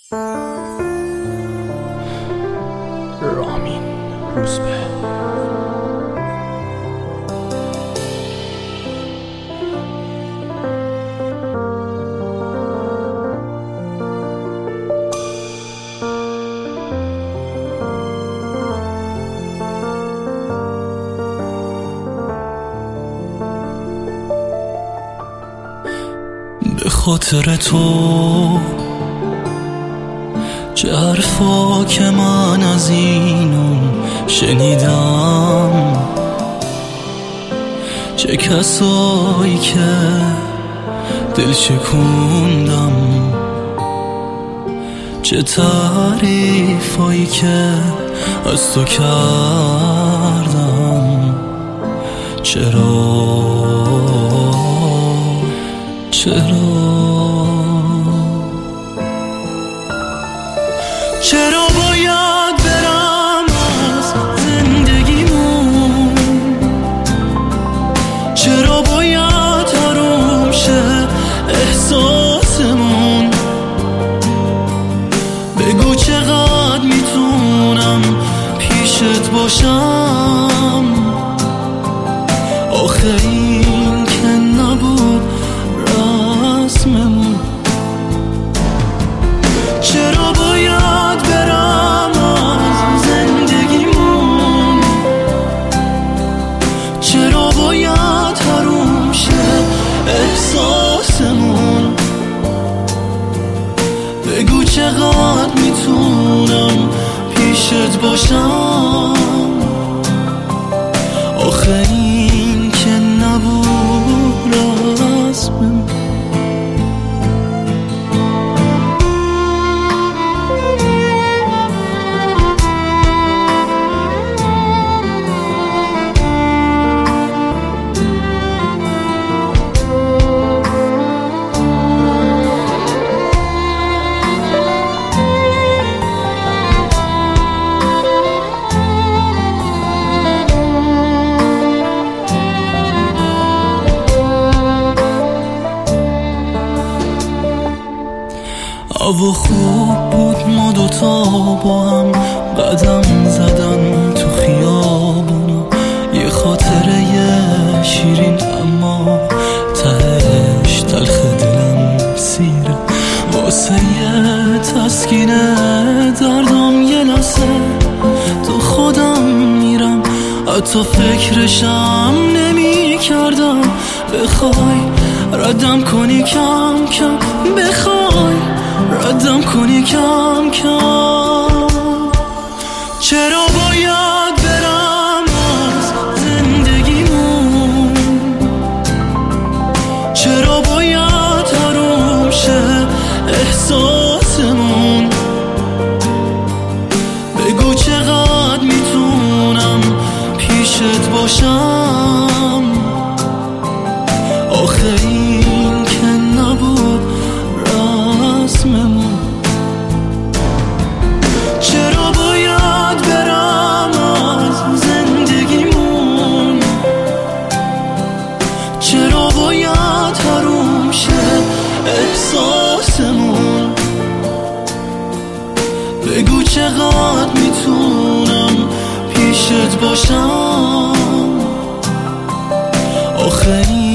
رامین روزبه. به خاطر تو چه حرفا که من از اینو شنیدم، چه کسایی که دل شکوندم، چه تعریفایی که از تو کردم. چرا باید برم از زندگیمون؟ چرا باید حروم شه احساسمون؟ بگو چقدر میتونم پیشت باشم؟ آخه این که نبود رسممون. چرا باید برم از زندگیمون؟ چرا باید حروم شه احساسمون؟ بگو چقدر میتونم پیشت باشم؟ آخه این که نبود رسممون. هوا خوب بود، ما دوتا با هم قدم زدن تو خیابونا. یه خاطره شیرین اما تهش تلخ دلم سیره. واسه یه تسکین دردم یه لحظه تو خودم میرم، حتی فکرشم نمی کردم. بخوای ردم کنی کم کم، بخوای ردم کنی کم کم. چرا باید برم از زندگیمون؟ چرا باید حروم شه احساسمون؟ بگو چقدر میتونم پیشت باشم؟ آخه این که نبود رسممون. چرا باید برم از زندگیمون؟ چرا باید حروم شه احساسمون؟ بگو چقدر میتونم پیشت باشم؟ آخه